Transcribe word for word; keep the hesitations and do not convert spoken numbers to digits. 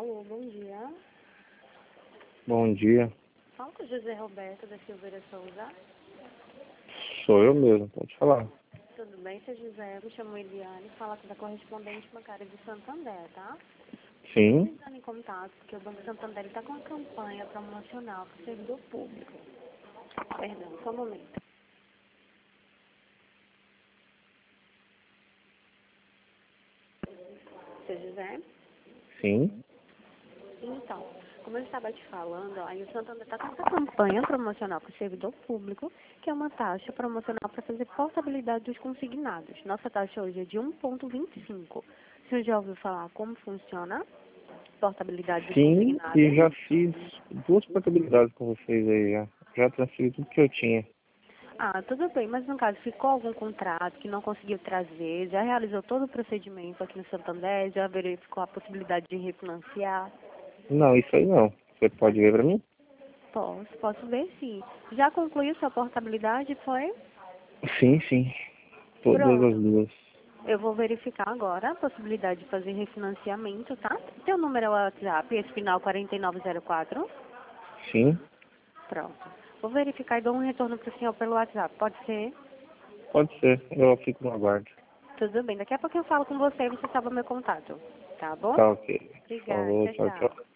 Alô, bom dia. Bom dia. Fala com o José Roberto da Silveira Souza. Sou eu mesmo, pode falar. Tudo bem, seu José? Eu me chamo Eliane, fala com a correspondente bancária de Santander, tá? Sim, Estou entrando em contato porque o Banco Santander está com uma campanha promocional para o servidor público. Perdão, só um momento. Seu José? sim. Então, como eu estava te falando, aí o Santander está com essa campanha promocional para o servidor público, que é uma taxa promocional para fazer portabilidade dos consignados. Nossa taxa hoje é de um vírgula vinte e cinco. O senhor já ouviu falar como funciona a portabilidade dos Sim, consignados? e já fiz duas portabilidades com vocês aí já. Já transferi tudo que eu tinha. Ah, tudo bem, mas no caso, ficou algum contrato que não conseguiu trazer? Já realizou todo o procedimento aqui no Santander? Já verificou a possibilidade de refinanciar? Não, isso aí não. Você pode ver pra mim? Posso, posso ver sim. Já concluiu sua portabilidade, foi? Sim, sim. Todas as Pronto. duas. Eu vou verificar agora a possibilidade de fazer refinanciamento, tá? Seu número é o WhatsApp, esse final quarenta e nove zero quatro. Sim, Pronto. Vou verificar e dou um retorno para o senhor pelo WhatsApp. Pode ser? pode ser. Eu fico no aguardo. Tudo bem. Daqui a pouco eu falo com você e você salva meu contato. Tá bom? Tá ok. Obrigada. Falou, Tchau, tchau, tchau. tchau.